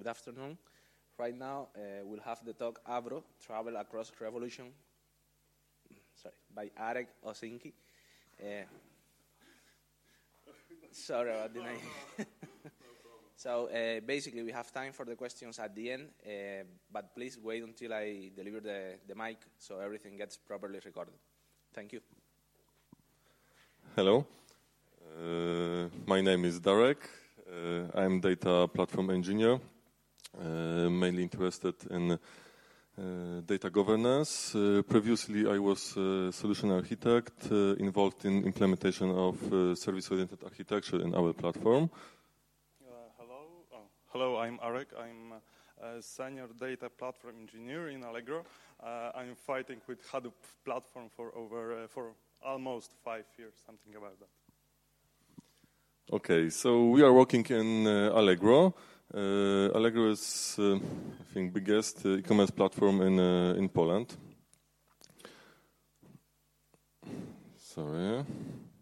Good afternoon. Right now, we'll have the talk Avro, Travel Across Revolution, by Arek Osinki. Sorry about the name. So basically, we have time for the questions at the end, but please wait until I deliver the mic so everything gets properly recorded. Thank you. Hello. My name is Darek. I'm data platform engineer, mainly interested in data governance. Previously, I was a solution architect involved in implementation of service-oriented architecture in our platform. Hello, I'm Arek. I'm a senior data platform engineer in Allegro. I'm fighting with Hadoop platform for almost 5 years, something about that. Okay, so we are working in Allegro. Allegro is, I think, biggest e-commerce platform in Poland. Sorry.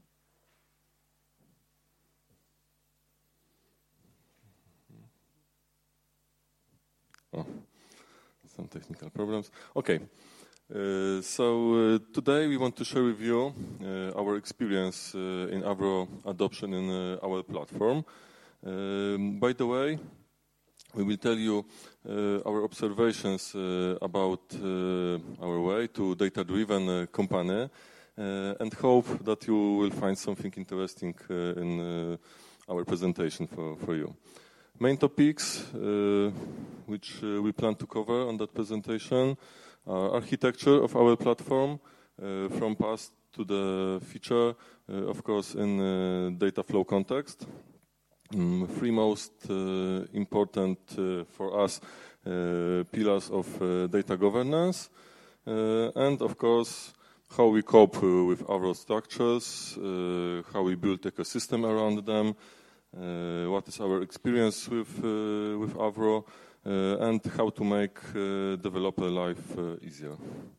Oh, some technical problems. Okay. So today we want to share with you our experience in Avro adoption in our platform. By the way, we will tell you our observations about our way to data-driven company and hope that you will find something interesting in our presentation for you. Main topics which we plan to cover on that presentation: architecture of our platform, from past to the future, of course, in data flow context. Three most important for us pillars of data governance, and of course, how we cope with Avro structures, how we build ecosystem around them, what is our experience with Avro, and how to make developer life easier.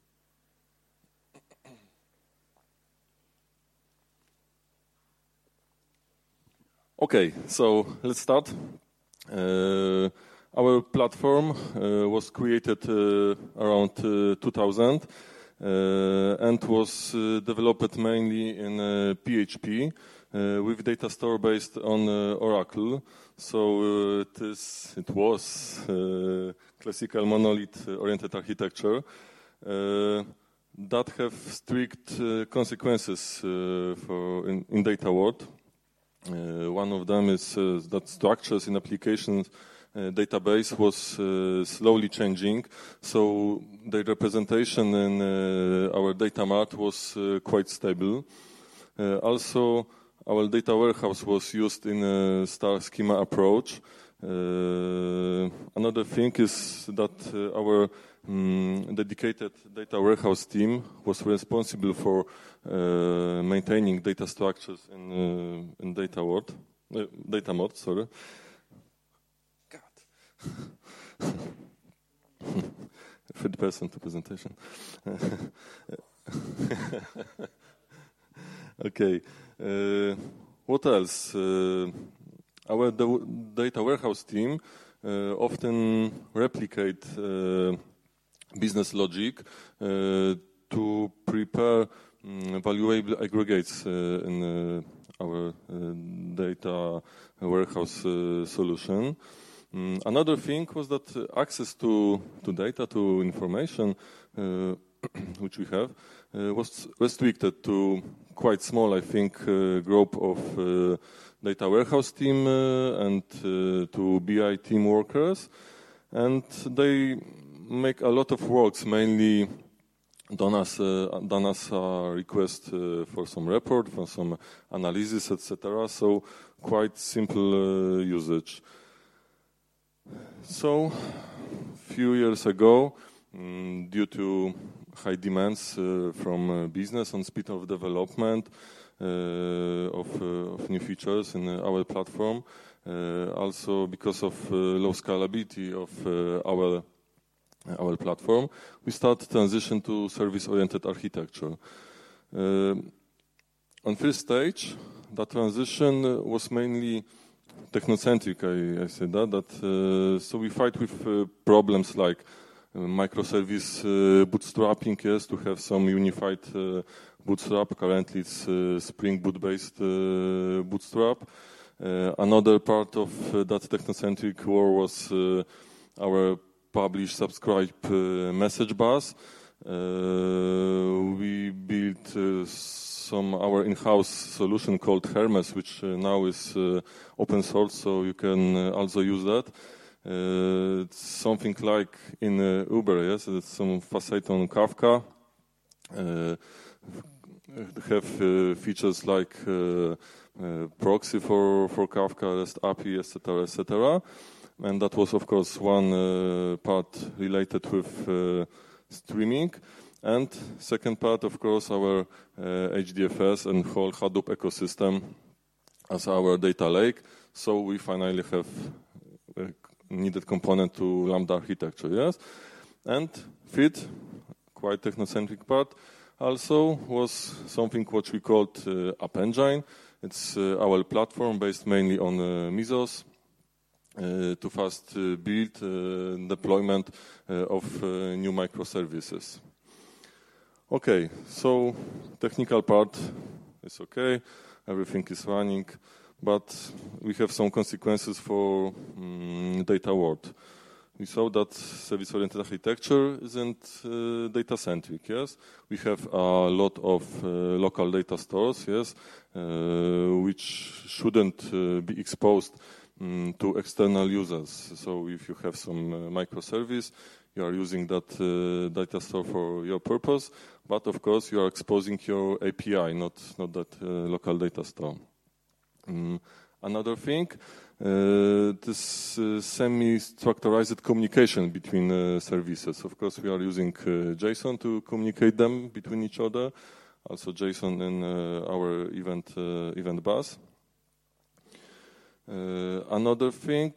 Okay, so let's start. Our platform was created around 2000 and was developed mainly in PHP with data store based on Oracle. So it was classical monolith-oriented architecture that have strict consequences in data world. One of them is that structures in applications database was slowly changing, so the representation in our data mart was quite stable. Also, our data warehouse was used in a star schema approach. Another thing is that our dedicated data warehouse team was responsible for maintaining data structures in data mart. Sorry. God. Third person to presentation. Okay. What else? Our data warehouse team often replicate business logic to prepare valuable aggregates in our data warehouse solution. Another thing was that access to data, to information, which we have, was restricted to quite small, I think, group of data warehouse team and to BI team workers. And they make a lot of works, mainly done as a request for some report, for some analysis, etc. So quite simple usage. So few years ago, due to high demands from business on speed of development of new features in our platform, also because of low scalability of our platform, we start transition to service-oriented architecture. On first stage, the transition was mainly technocentric, I say that. So we fight with problems like microservice bootstrapping, yes, to have some unified bootstrap. Currently it's Spring Boot based bootstrap. Another part of that technocentric war was our publish subscribe message bus. We built our in-house solution called Hermes, which now is open source, so you can also use that. It's something like in Uber, yes, it's some facade on Kafka. Have features like proxy for Kafka, REST API, etc., etc. And that was, of course, one part related with streaming. And second part, of course, our HDFS and whole Hadoop ecosystem as our data lake. So we finally have a needed component to Lambda architecture, yes. And FIT, quite technocentric part, also was something what we called App Engine. It's our platform based mainly on Mesos to fast build deployment of new microservices. Okay, so technical part is okay, everything is running, but we have some consequences for data world. We saw that service-oriented architecture isn't data-centric, yes? We have a lot of local data stores, yes, which shouldn't be exposed to external users. So if you have some microservice, you are using that data store for your purpose, but of course you are exposing your API, not that local data store. Another thing, this semi-structurized communication between services. Of course, we are using JSON to communicate them between each other. Also JSON in our event bus. Another thing,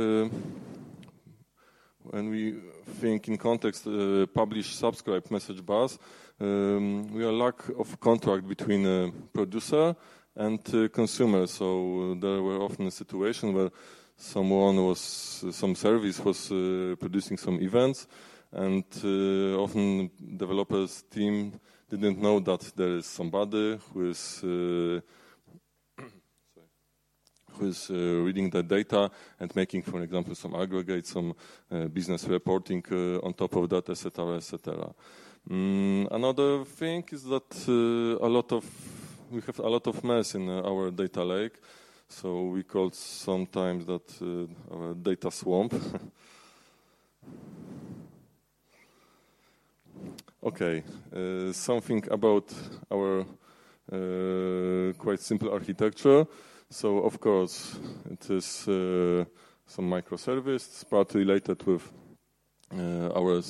when we think in context publish subscribe message bus, we are lack of contract between producer and consumer. So there were often a situation where some service was producing some events, and often developers team didn't know that there is somebody who is reading the data and making, for example, some aggregate, some business reporting on top of that, etc., etc. Another thing is that we have a lot of mess in our data lake, so we call sometimes that our data swamp. Okay, something about our quite simple architecture. So, of course, it is some microservice, part related with our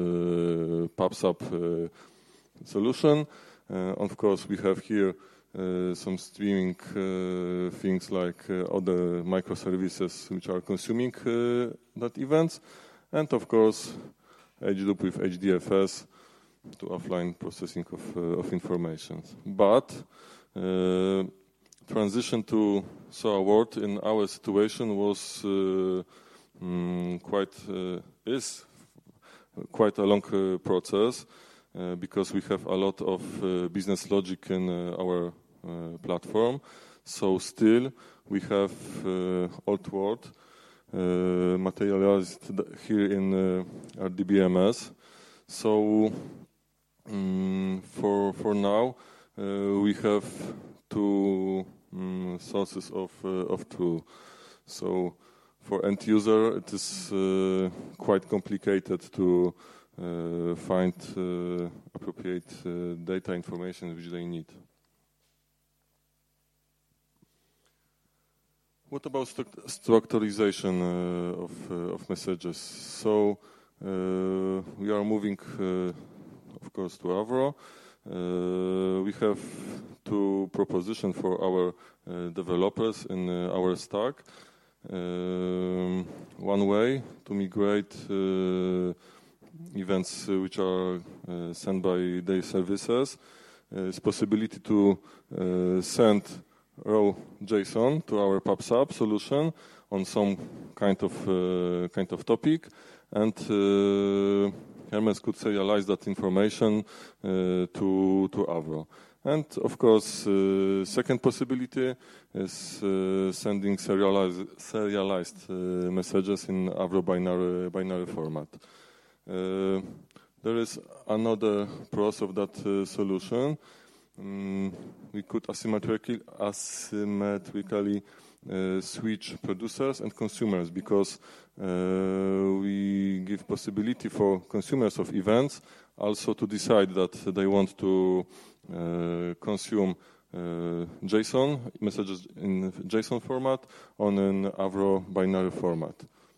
PubSub solution. Of course, we have here some streaming things like other microservices which are consuming that events. And, of course, HDOP with HDFS to offline processing of information. But transition to SOA world in our situation was quite a long process because we have a lot of business logic in our platform. So still we have old world materialized here in RDBMS. So for now we have two sources of truth. So for end user, it is quite complicated to find appropriate data information which they need. What about structurization of messages? So we are moving, of course, to Avro. We have two propositions for our developers in our stack. One way to migrate events which are sent by their services is possibility to send raw JSON to our PubSub solution on some kind of topic, and Hermes could serialize that information to Avro. And of course, second possibility is sending serialized messages in Avro binary format. There is another pros of that solution. We could asymmetrically switch producers and consumers, because we give possibility for consumers of events also to decide that they want to consume JSON messages in JSON format on an Avro binary format.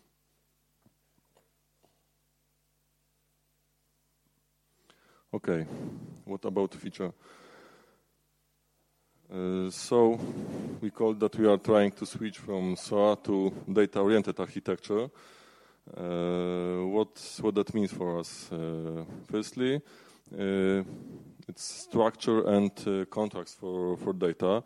Okay, what about feature? So we call that we are trying to switch from SOA to data-oriented architecture. What that means for us? Firstly, it's structure and contracts for data.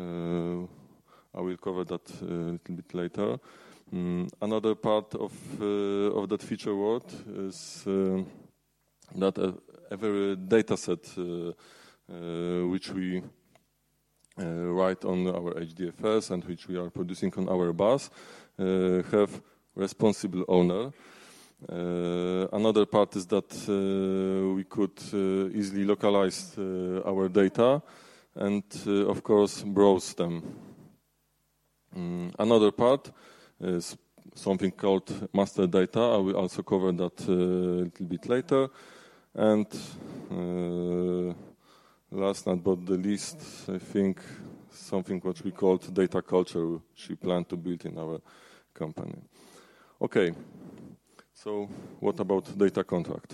I will cover that a little bit later. Another part of that feature word is that every data set which we write on our HDFS and which we are producing on our bus have responsible owner. Another part is that we could easily localize our data and of course browse them. Another part is something called master data. I will also cover that a little bit later. And last but not the least, I think something what we called data culture, which we plan to build in our company. Okay, so what about data contract?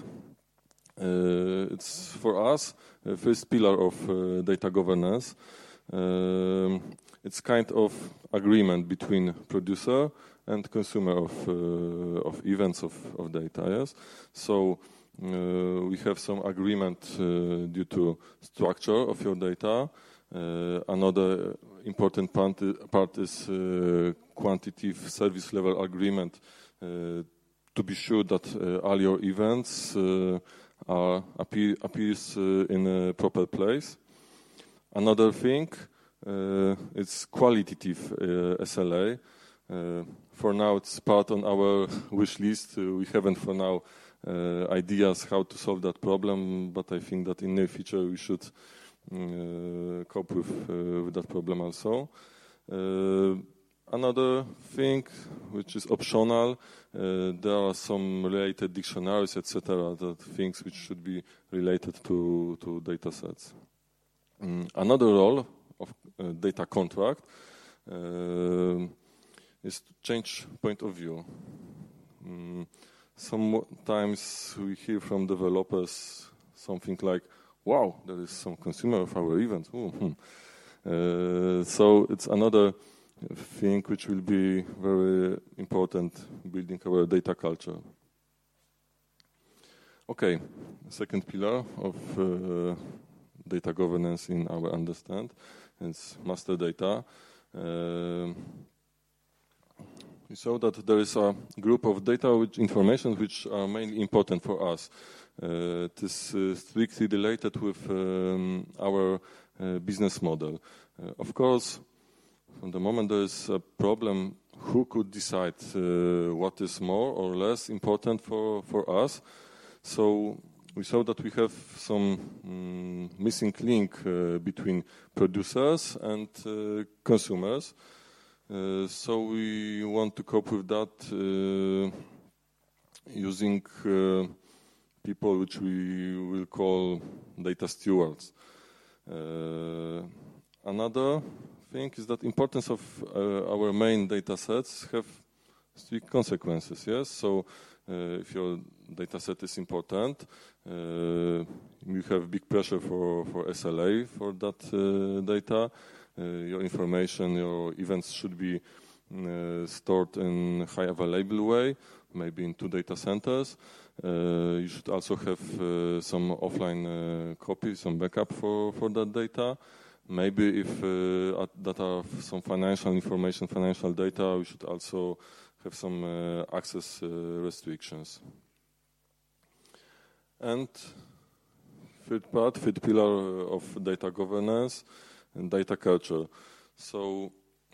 It's for us the first pillar of data governance. It's kind of agreement between producer and consumer of events of data. Yes, so we have some agreement due to structure of your data. Another important part is quantitative service level agreement to be sure that all your events appears in a proper place. Another thing is qualitative SLA. For now, it's part on our wish list. We haven't for now ideas how to solve that problem, but I think that in the future we should cope with that problem also. Another thing which is optional, there are some related dictionaries, etc., that things which should be related to data sets. Another role of data contract is to change point of view. Sometimes we hear from developers something like, wow, there is some consumer of our event. So it's another thing which will be very important building our data culture. Okay, second pillar of data governance in our understand is master data. We saw that there is a group of data which information which are mainly important for us. It is strictly related with our business model. Of course, from the moment there is a problem, who could decide what is more or less important for us? So we saw that we have some missing link between producers and consumers. So we want to cope with that using people which we will call data stewards. Another thing is that importance of our main data sets have strict consequences. Yes, so if your data set is important, you have big pressure for SLA for that data. Your information, your events should be stored in high available way, maybe in 2 data centers. You should also have some offline copy, some backup for that data. maybe if that are some financial information, financial data, we should also have some access restrictions. And third pillar of data governance and data culture. So,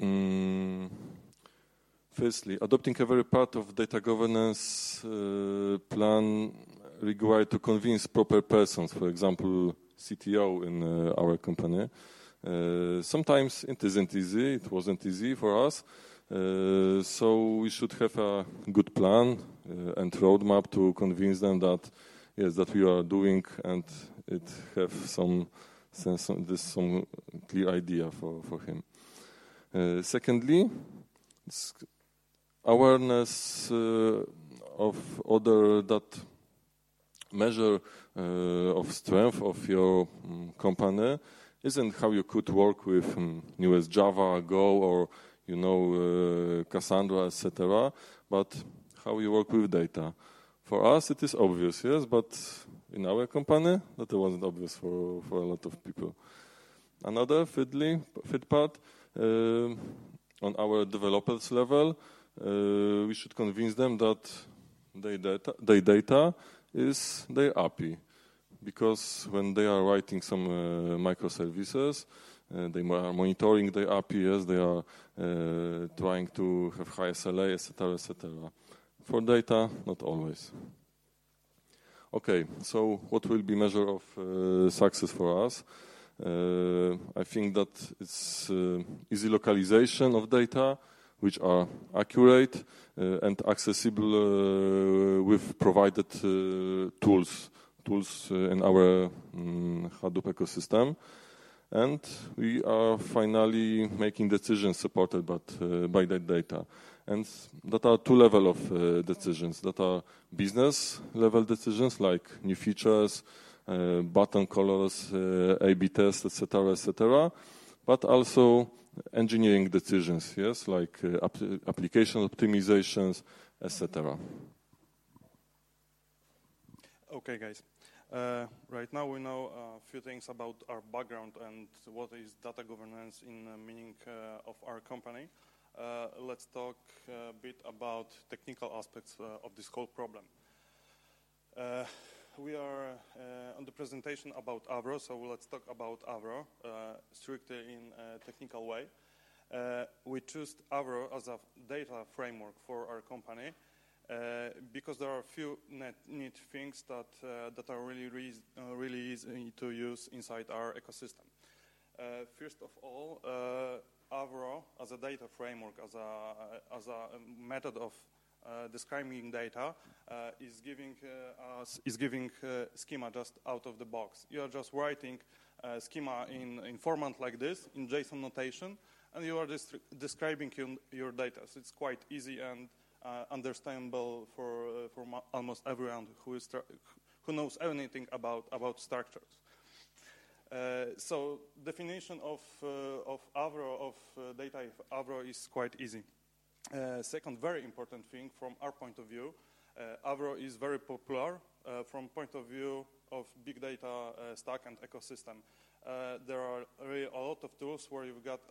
firstly, adopting every part of data governance plan required to convince proper persons, for example, CTO in our company. Sometimes it isn't easy, it wasn't easy for us. So we should have a good plan and roadmap to convince them that, yes, that we are doing and it have some sense, some clear idea for him. Secondly, awareness of other that measure of strength of your company isn't how you could work with newest Java, Go, or Cassandra, etc., but how you work with data. For us, it is obvious, yes, but in our company, that wasn't obvious for a lot of people. Another third part, on our developers level, we should convince them that their data is their API. Because when they are writing some microservices, they are monitoring their API, yes, they are trying to have high SLA, etc., etc. For data, not always. Okay, so what will be measure of success for us? I think that it's easy localization of data, which are accurate and accessible with provided tools in our Hadoop ecosystem. And we are finally making decisions supported by that data. And that are two levels of decisions. That are business level decisions like new features, button colors, A/B tests, etc., etc. But also engineering decisions, yes, like application optimizations, etc. Okay, guys. Right now we know a few things about our background and what is data governance in the meaning of our company. Let's talk a bit about technical aspects of this whole problem. We are on the presentation about Avro, so let's talk about Avro strictly in a technical way. We chose Avro as a data framework for our company because there are a few neat things that are really easy to use inside our ecosystem. First of all, Avro as a data framework, as a method of describing data, is giving schema just out of the box. You are just writing schema in format like this in JSON notation, and you are describing your data. So it's quite easy and understandable for almost everyone who knows anything about structures. So definition of Avro, of data Avro is quite easy. Second very important thing from our point of view, Avro is very popular from point of view of big data stack and ecosystem. There are really a lot of tools where you've got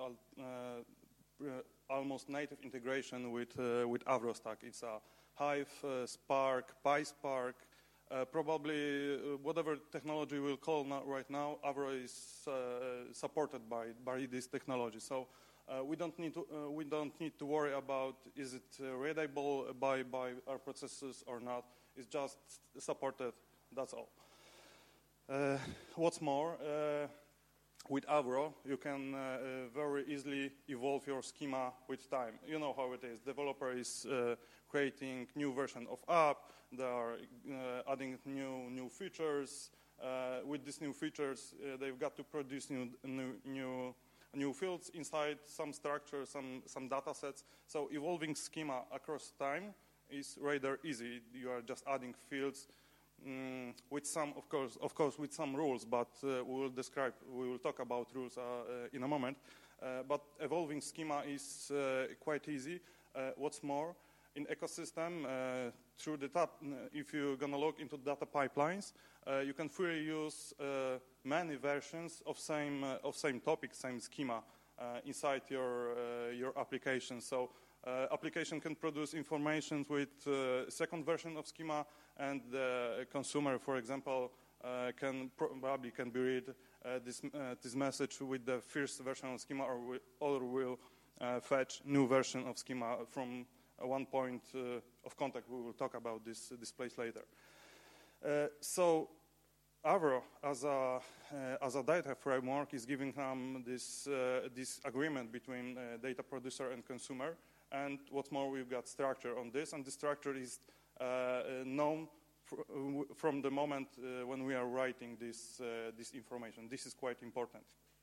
almost native integration with Avro stack. It's a Hive, Spark, PySpark, probably whatever technology we'll call right now, Avro is supported by this technology. So we don't need to worry about is it readable by our processes or not. It's just supported. That's all. What's more, with Avro, you can very easily evolve your schema with time. You know how it is. Developer is creating new version of app. They are adding new features. With these new features, they've got to produce new fields inside some structure, some data sets. So evolving schema across time is rather easy. You are just adding fields with some, of course, with some rules. But we will talk about rules in a moment. But evolving schema is quite easy. What's more, in ecosystem through the if you're going to look into data pipelines, you can freely use many versions of same topic, same schema inside your application. So application can produce information with second version of schema, and the consumer, for example, can be read this message with the first version of schema, or will fetch new version of schema from one point of contact. We will talk about this place later. So Avro, as a data framework, is giving them this agreement between data producer and consumer. And what's more, we've got structure on this, and the structure is known from the moment when we are writing this information. This is quite important.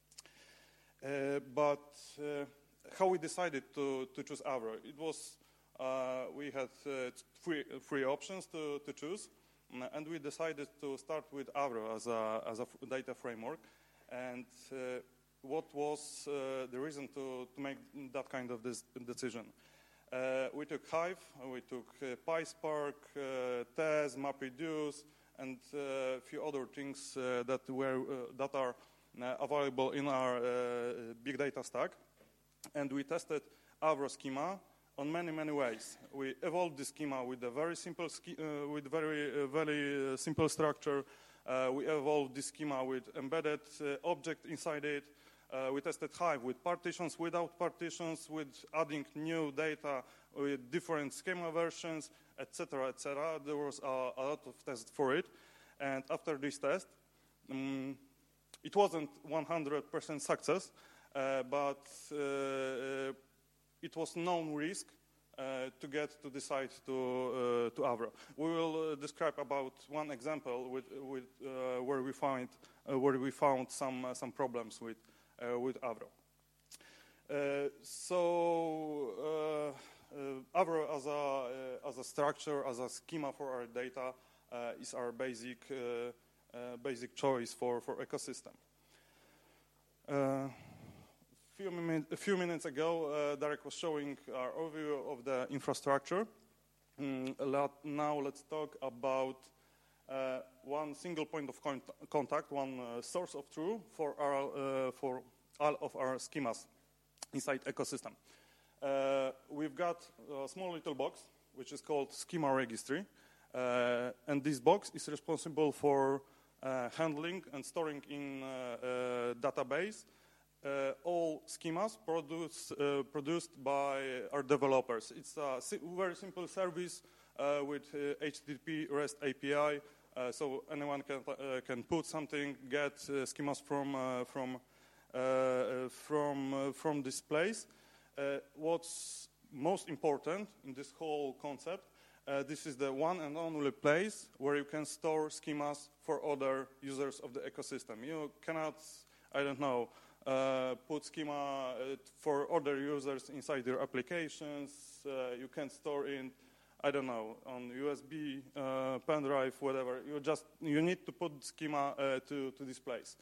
But how we decided to choose Avro? It was we had three options to choose, and we decided to start with Avro as a data framework. And what was the reason to make that kind of decision? We took Hive, we took PySpark, Tez, MapReduce, and a few other things that are available in our big data stack. And we tested Avro schema on many ways. We evolved the schema with a very simple very simple structure. We evolved the schema with embedded object inside it. We tested Hive with partitions, without partitions, with adding new data, with different schema versions, etc., etc. There was a lot of tests for it. And after this test, it wasn't 100% success, but it was known risk to get to decide to Avro. We will describe about one example where we found some problems with Avro. Avro as a structure, as a schema for our data, is our basic choice for ecosystem. A few minutes ago, Darek was showing our overview of the infrastructure. Now let's talk about one single point of contact, one source of truth for all of our schemas inside ecosystem. We've got a small little box which is called schema registry, and this box is responsible for handling and storing in database all schemas produced by our developers. It's a very simple service with HTTP REST API, so anyone can put something, get schemas from this place. What's most important in this whole concept, this is the one and only place where you can store schemas for other users of the ecosystem. You cannot, I don't know, put schema for other users inside your applications. You can store in, I don't know, on USB, pen drive, whatever. You need to put schema to this place.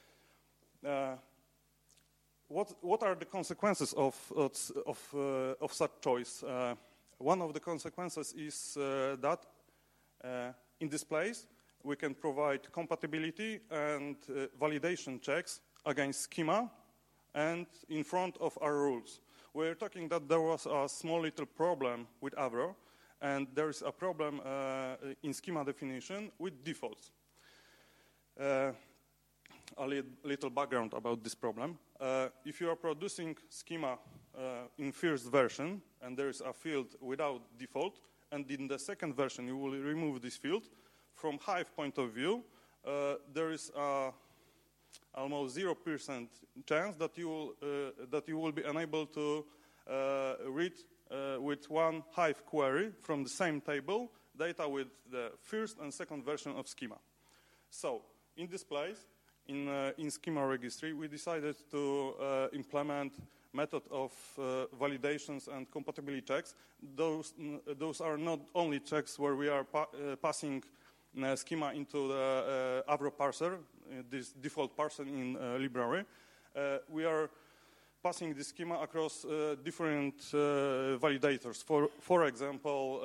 What are the consequences of such choice? One of the consequences is that in this place we can provide compatibility and validation checks against schema and in front of our rules. We're talking that there was a small little problem with Avro, and there is a problem in schema definition with defaults. A little background about this problem. If you are producing schema in first version and there is a field without default, and in the second version you will remove this field, from Hive point of view, there is almost 0% chance that you will be unable to read with one Hive query from the same table data with the first and second version of schema. So in this place, in schema registry, we decided to implement method of validations and compatibility checks. Those are not only checks where we are passing schema into the Avro parser, this default parser in library. We are passing the schema across different validators. For example,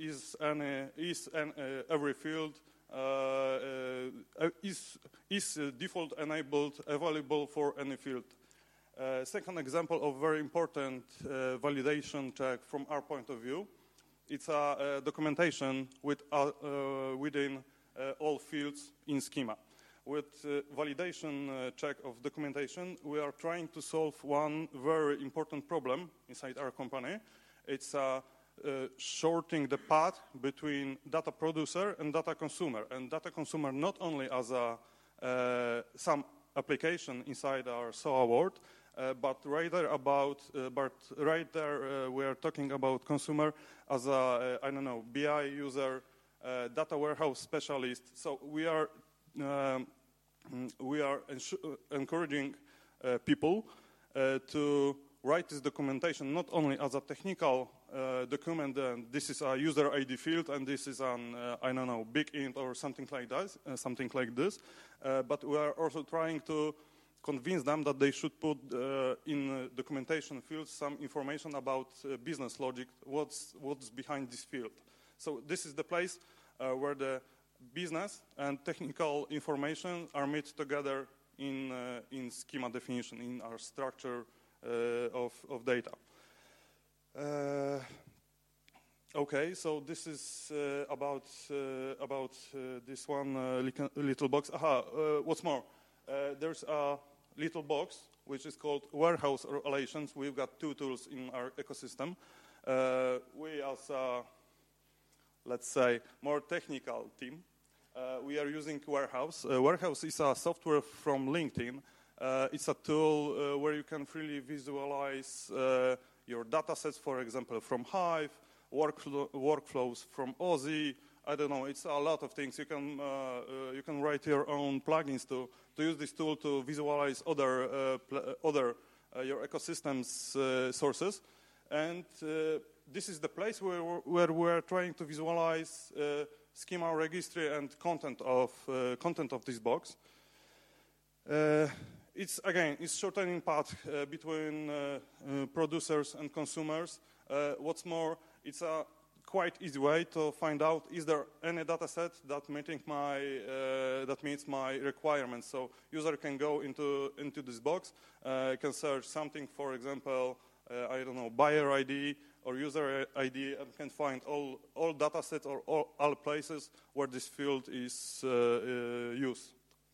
every field is default enabled available for any field. Second example of very important validation check from our point of view, it's a documentation within all fields in schema. With validation check of documentation, we are trying to solve one very important problem inside our company. It's shortening the path between data producer and data consumer. And data consumer not only as some application inside our SOA world, but right there we are talking about consumer as a, I don't know, BI user, data warehouse specialist. So we are encouraging people to write this documentation not only as a technical document, and this is a user ID field, and this is an I don't know, big int or something like this, but we are also trying to convince them that they should put in documentation fields some information about business logic, what's behind this field. So this is the place where the business and technical information are made together in schema definition, in our structure of data. Okay, so this is about this one little box. What's more, there's a little box which is called warehouse relations. We've got two tools in our ecosystem. We as a, let's say, more technical team, we are using Warehouse. Warehouse is a software from LinkedIn. It's a tool where you can freely visualize your data sets, for example, from Hive, workflows from Ozzy. I don't know, it's a lot of things. You can write your own plugins to use this tool to visualize other your ecosystem's sources. And this is the place where we're trying to visualize schema registry and content of this box. It's shortening path between producers and consumers. What's more, it's a quite easy way to find out, is there any data set that meets my requirements. So user can go into this box, can search something, for example, I don't know, buyer ID or user ID, and can find all data sets or all places where this field is used.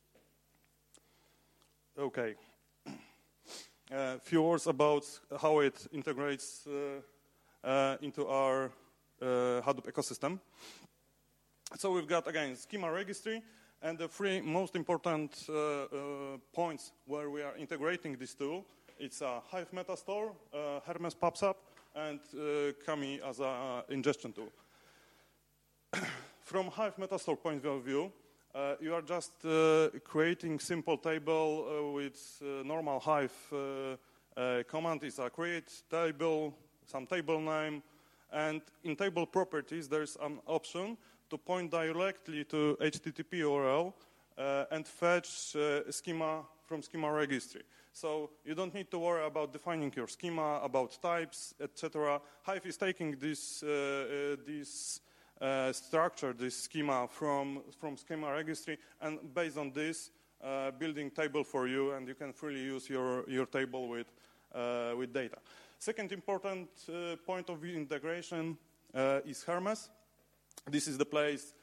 Okay. A few words about how it integrates into our Hadoop ecosystem. So we've got, again, schema registry, and the three most important points where we are integrating this tool. It's a Hive Metastore, Hermes PubSub, and Kami as an ingestion tool. From Hive Metastore point of view, you are just creating simple table with normal Hive command. It's a create table, some table name, and in table properties there's an option to point directly to HTTP URL and fetch schema from schema registry. So you don't need to worry about defining your schema, about types, etc. Hive is taking this structure, this schema from schema registry, and based on this, building table for you, and you can freely use your table with data. Second important point of view integration is Hermes. This is the place.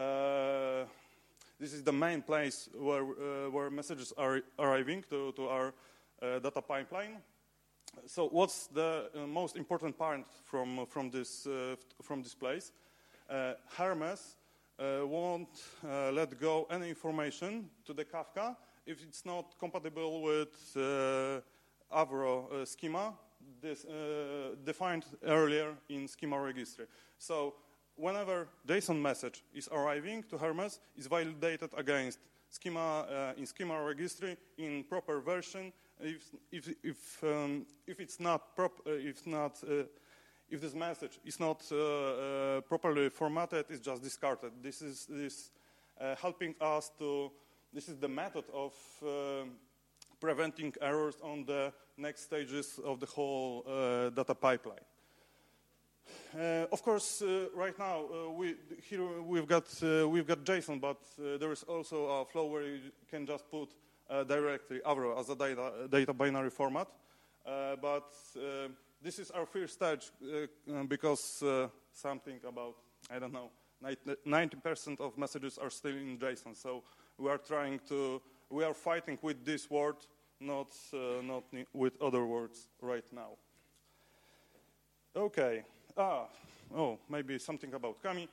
This is the main place where messages are arriving to our data pipeline. So what's the most important part from this place? Hermes won't let go any information to the Kafka if it's not compatible with Avro schema defined earlier in schema registry. So whenever JSON message is arriving to Hermes, it's validated against schema in schema registry in proper version. If it's not if this message is not properly formatted, it's just discarded. This is helping us to. This is the method of preventing errors on the next stages of the whole data pipeline. Of course, right now we've got JSON, but there is also a flow where you can just put directly Avro as a data binary format. But this is our first stage because something about, I don't know, 90% of messages are still in JSON. So we are fighting with this word, not with other words right now. Okay. Maybe something about Kami.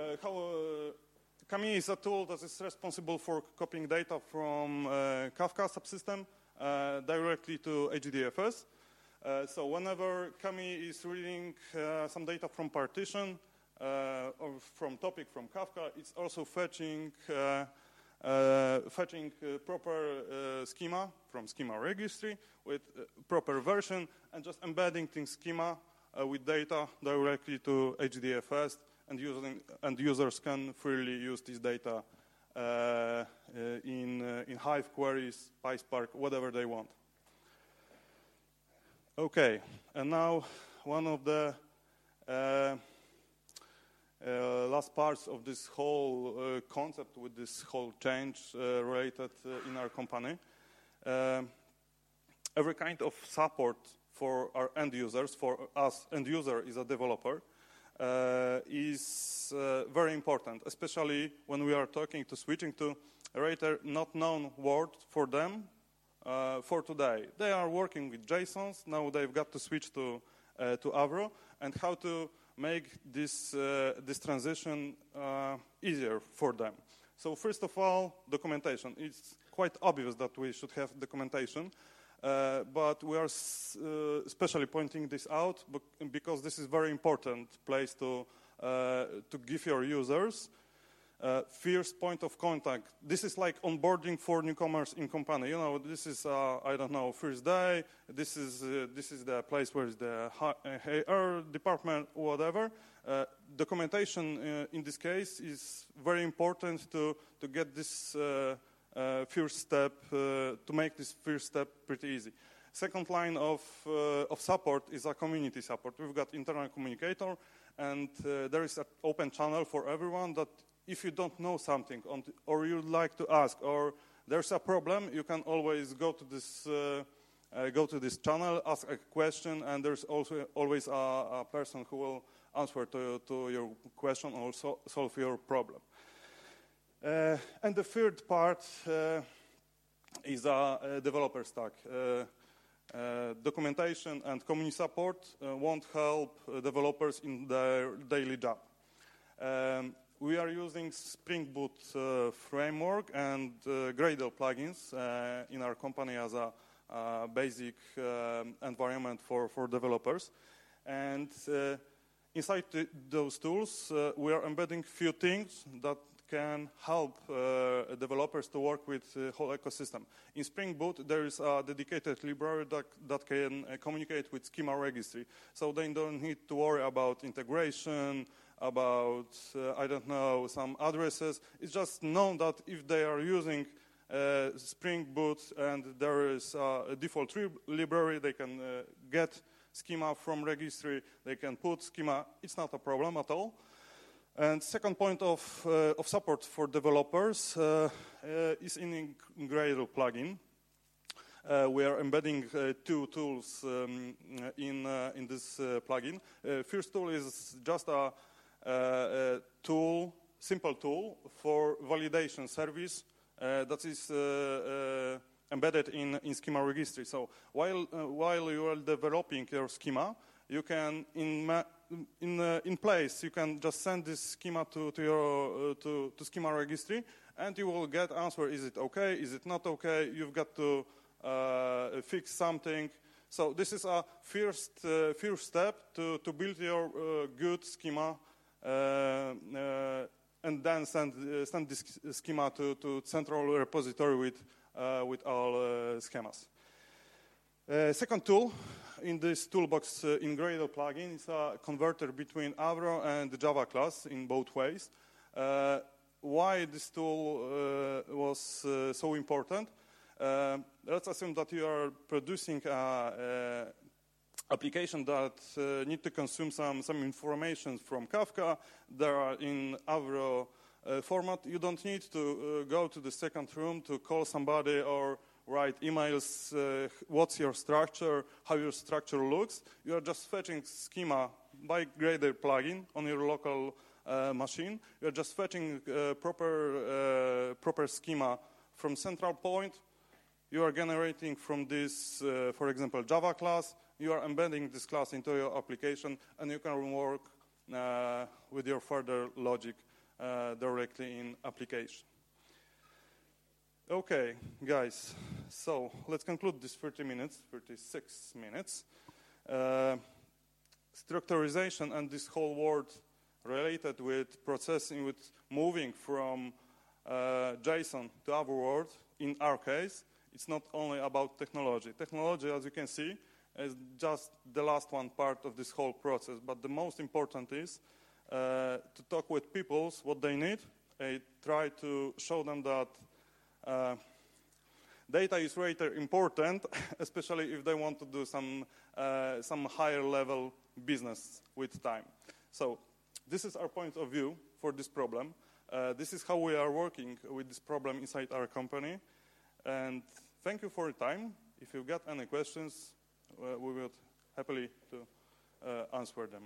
Kami is a tool that is responsible for copying data from Kafka subsystem directly to HDFS. So whenever Kami is reading some data from partition or from topic from Kafka, it's also fetching proper schema from schema registry with proper version and just embedding in schema with data directly to HDFS, and users can freely use this data in Hive queries, PySpark, whatever they want. Okay, and now one of the last parts of this whole concept with this whole change related in our company. Every kind of support for our end users, for us, end user is a developer, is very important, especially when we are switching to a later not known word for them for today. They are working with JSONs, now they've got to switch to Avro, and how to make this transition easier for them. So first of all, documentation. It's quite obvious that we should have documentation. But we are especially pointing this out because this is a very important place to give your users first point of contact. This is like onboarding for newcomers in company. You know, this is I don't know, first day. This is the place where is the HR department, whatever. Documentation in this case is very important to get this. First step to make this first step pretty easy. Second line of support is a community support. We've got internal communicator, and there is an open channel for everyone that if you don't know something or you'd like to ask or there's a problem, you can always go to this channel, ask a question, and there's also always a person who will answer to your question or solve your problem. And the third part is a developer stack. Documentation and community support won't help developers in their daily job. We are using Spring Boot framework and Gradle plugins in our company as a basic environment for developers. And inside those tools, we are embedding few things that can help developers to work with the whole ecosystem. In Spring Boot, there is a dedicated library that can communicate with schema registry. So they don't need to worry about integration, about, I don't know, some addresses. It's just known that if they are using Spring Boot and there is a default library, they can get schema from registry, they can put schema. It's not a problem at all. And second point of support for developers is in Gradle plugin. We are embedding two tools in this plugin. First tool is just a tool, simple tool for validation service that is embedded in schema registry. So while you are developing your schema, you can in place you can just send this schema to schema registry, and you will get answer: is it okay? Is it not okay? You've got to fix something. So this is a first step to build your good schema, and then send this schema to central repository with all schemas. Second tool in this toolbox in Gradle plugin is a converter between Avro and the Java class in both ways. Why this tool was so important? Let's assume that you are producing an application that need to consume some information from Kafka. They are in Avro format. You don't need to go to the second room to call somebody or write emails, what's your structure, how your structure looks. You are just fetching schema by Grader plugin on your local machine. You are just fetching proper schema from central point. You are generating from this, for example, Java class. You are embedding this class into your application, and you can work with your further logic directly in application. Okay, guys, so let's conclude this 36 minutes. Structurization and this whole world related with processing, with moving from JSON to our world, in our case, it's not only about technology. Technology, as you can see, is just the last one part of this whole process, but the most important is to talk with people what they need, try to show them that data is rather important, especially if they want to do some higher level business with time. So this is our point of view for this problem. This is how we are working with this problem inside our company. And thank you for your time. If you've got any questions, we will happily to answer them.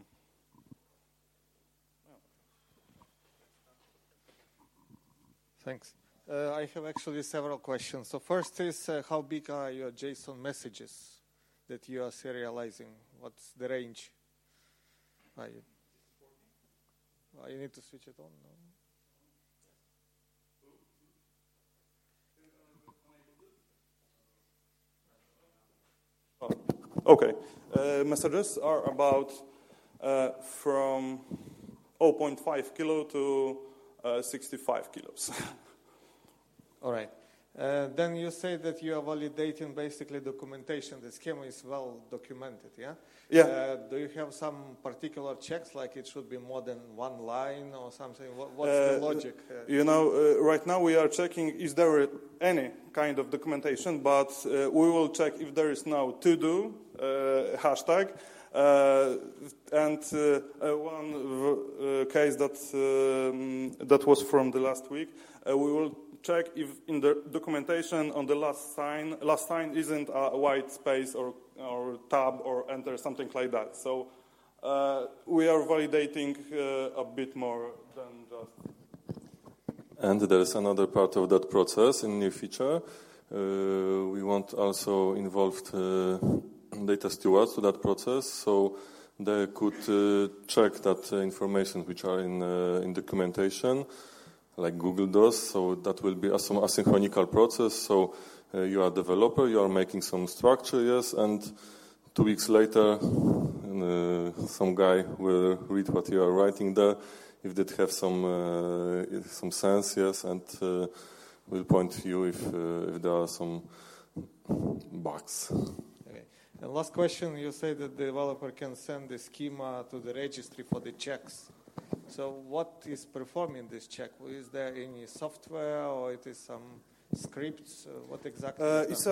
Thanks. I have actually several questions. So first is, how big are your JSON messages that you are serializing? What's the range? You need to switch it on? No? Okay. Messages are about from 0.5 kilo to 65 kilos. All right. Then you say that you are validating basically documentation. The schema is well documented, yeah? Yeah. Do you have some particular checks, like it should be more than one line or something? What's the logic? Right now we are checking is there any kind of documentation, but we will check if there is now to-do hashtag. And one case that was from the last week, we will check if in the documentation on the last sign isn't a white space or tab or enter, something like that. So we are validating a bit more than just. And there is another part of that process in new feature. We want also involved data stewards to that process, so they could check that information which are in documentation, like Google does. So that will be some asynchronical process. So you are a developer, you are making some structure, yes, and 2 weeks later, some guy will read what you are writing there, if that have some sense, yes, and will point to you if there are some bugs. Okay. And last question, you say that the developer can send the schema to the registry for the checks. So what is performing this check? Is there any software or it is some scripts? What exactly? It's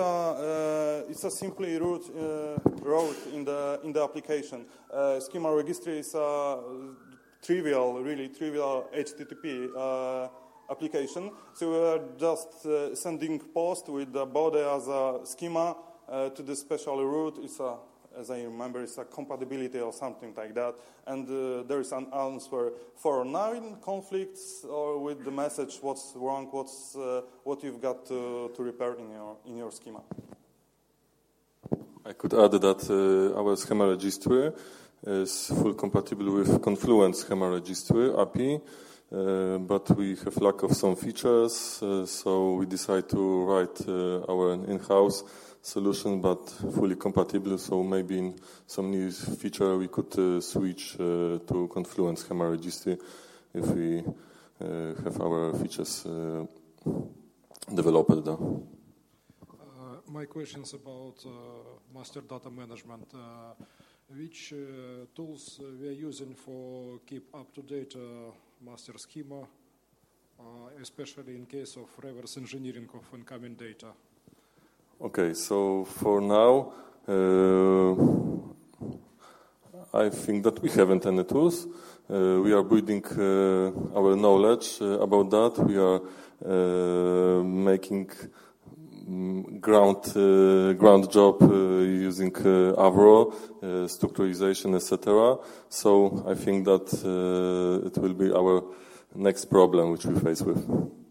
a simply wrote in the application. Schema registry is a really trivial HTTP application. So we are just sending post with the body as a schema to the special root. It's as I remember, it's a compatibility or something like that. And there is an answer for 9 conflicts or with the message what's wrong, what you've got to repair in your schema. I could add that our schema registry is full compatible with Confluent schema registry API, but we have lack of some features, so we decide to write our in-house solution, but fully compatible. So maybe in some new feature we could switch to Confluent schema registry if we have our features developed there. My question is about master data management. Which tools we are using for keep up to date master schema, especially in case of reverse engineering of incoming data? Okay, so for now, I think that we haven't any tools. We are building our knowledge about that. We are making ground job using Avro, structurization, etc. So I think that it will be our next problem which we face with.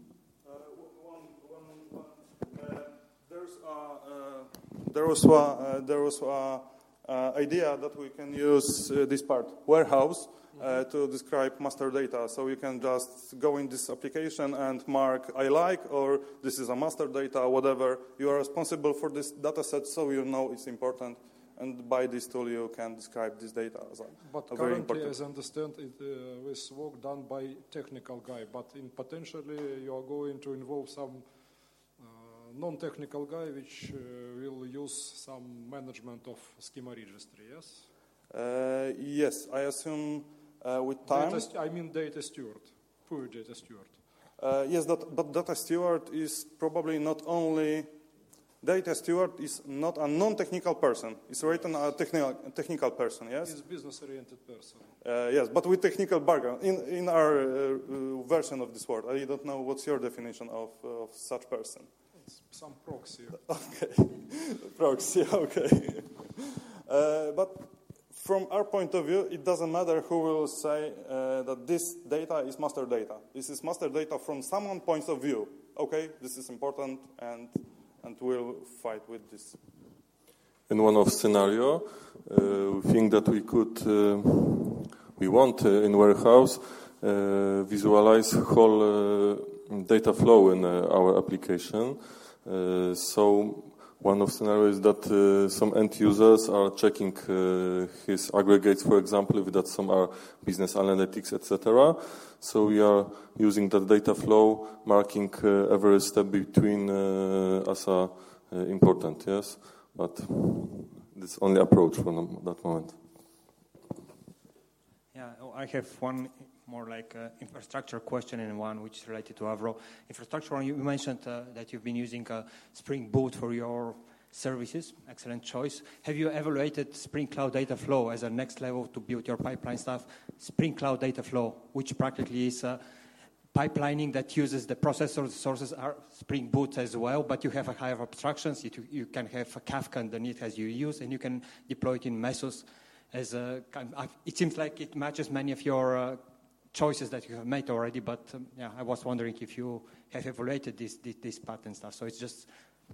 There was idea that we can use this part, warehouse, to describe master data. So you can just go in this application and mark I like, or this is a master data, whatever. You are responsible for this data set, so you know it's important. And by this tool, you can describe this data as But very currently, important. as I understand, it is work done by technical guy. But potentially, you are going to involve some non-technical guy, which will use some management of schema registry. Yes. Yes, I assume with time. Data steward, pure data steward. Yes, but data steward is probably not only. Data steward is not a non-technical person. It's written a technical person, yes? He's a business-oriented person. Yes, but with technical background. In our version of this word, I don't know what's your definition of such person. It's some proxy. Okay, proxy, okay. But from our point of view, it doesn't matter who will say that this data is master data. This is master data from someone's point of view. Okay, this is important, and we'll fight with this. In one of scenario, we think that we want in warehouse visualize whole data flow in our application. So one of scenarios is that some end users are checking his aggregates, for example, if that some are business analytics, etc. So we are using that data flow, marking every step between as important, yes? But this only approach from that moment. Yeah, I have one more like infrastructure question and one which is related to Avro. Infrastructure, you mentioned that you've been using Spring Boot for your services. Excellent choice. Have you evaluated Spring Cloud Data Flow as a next level to build your pipeline stuff? Spring Cloud Data Flow, which practically is pipelining that uses the processor sources are Spring Boot as well, but you have a higher abstractions. You can have a Kafka underneath as you use, and you can deploy it in Mesos. It seems like it matches many of your choices that you have made already, but I was wondering if you have evaluated this pattern stuff. So it's just...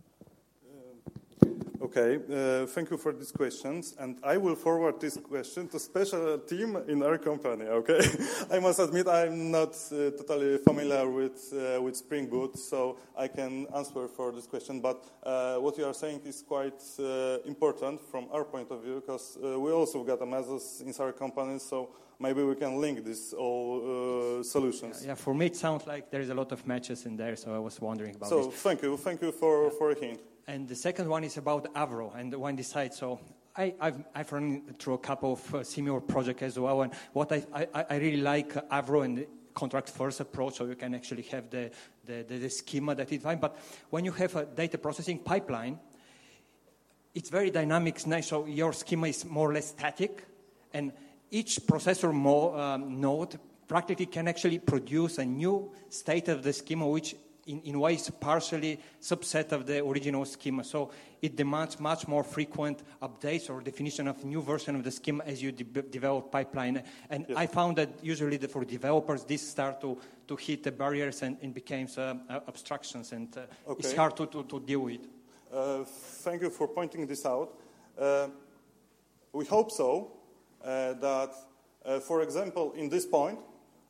Okay, thank you for these questions, and I will forward this question to special team in our company, okay? I must admit I'm not totally familiar with Spring Boot, so I can answer for this question, but what you are saying is quite important from our point of view, because we also got a Mesos in our company, so maybe we can link these all solutions. Yeah, for me it sounds like there is a lot of matches in there, so I was wondering about this. So thank you for a hint. And the second one is about Avro and the one side. So I've run through a couple of similar projects as well, and what I really like Avro and the contract first approach, so you can actually have the schema that it finds. But when you have a data processing pipeline, it's very dynamic. So your schema is more or less static, and each processor node practically can actually produce a new state of the schema, which in ways partially subset of the original schema. So it demands much more frequent updates or definition of new version of the schema as you develop pipeline. And yes. I found that usually for developers, this start to hit the barriers and becomes abstractions, and it's hard to deal with. Thank you for pointing this out. We hope so, that, for example, in this point,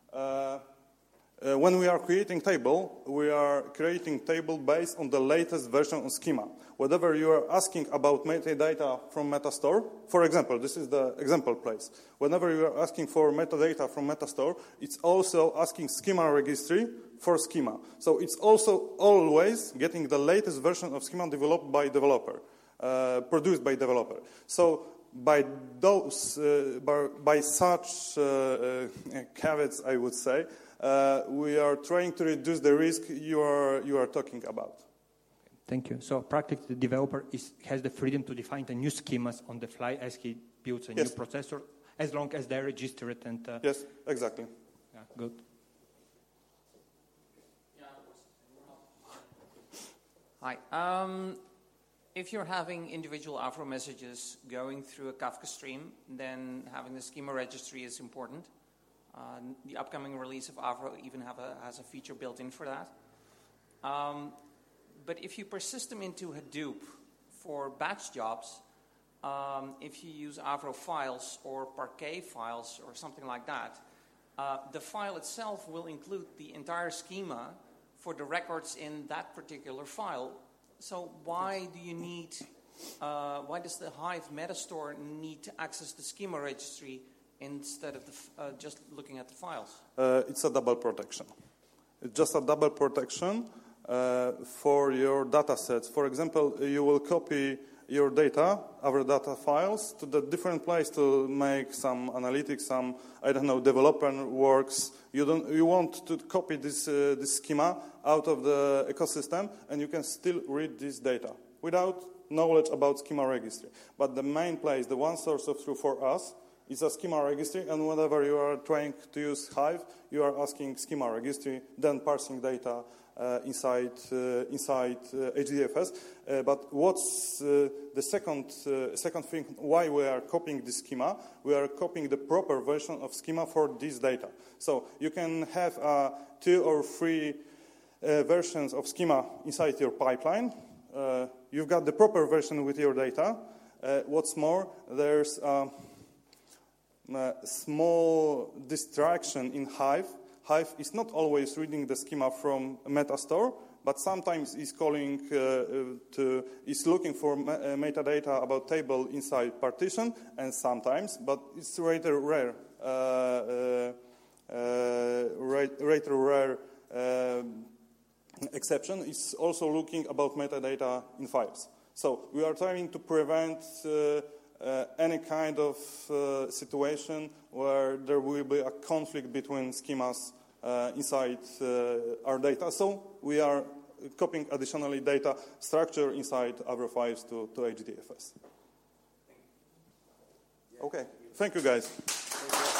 when we are creating table, we are creating table based on the latest version of schema. Whatever you are asking about metadata from Metastore, for example, this is the example place. Whenever you are asking for metadata from Metastore, it's also asking schema registry for schema. So it's also always getting the latest version of schema developed by developer, produced by developer. So by those, by such caveats, I would say, we are trying to reduce the risk you are talking about. Thank you. So practically, the developer has the freedom to define the new schemas on the fly as he builds a new processor, as long as they register it. And yes, exactly. Yeah, good. Hi. If you're having individual Avro messages going through a Kafka stream, then having the schema registry is important. The upcoming release of Avro even has a feature built in for that. But if you persist them into Hadoop for batch jobs, if you use Avro files or Parquet files or something like that, the file itself will include the entire schema for the records in that particular file. So why do you need, why does the Hive Metastore need to access the schema registry instead of just looking at the files? It's a double protection. It's just a double protection for your data sets. For example, you will copy your data, our data files, to the different place to make some analytics, some, I don't know, developer works. You want to copy this schema out of the ecosystem, and you can still read this data without knowledge about schema registry. But the main place, the one source of truth for us, is a schema registry, and whenever you are trying to use Hive, you are asking schema registry, then parsing data inside HDFS. But what's the second thing why we are copying this schema? We are copying the proper version of schema for this data. So you can have 2 or 3 versions of schema inside your pipeline. You've got the proper version with your data. What's more, there's a small distraction in Hive. Hive is not always reading the schema from Metastore, but sometimes is calling is looking for metadata about table inside partition, and sometimes, but it's rather rare, exception. It's also looking about metadata in files. So we are trying to prevent any kind of situation where there will be a conflict between schemas inside our data. So we are copying additionally data structure inside Avro files to HDFS. Okay, thank you guys.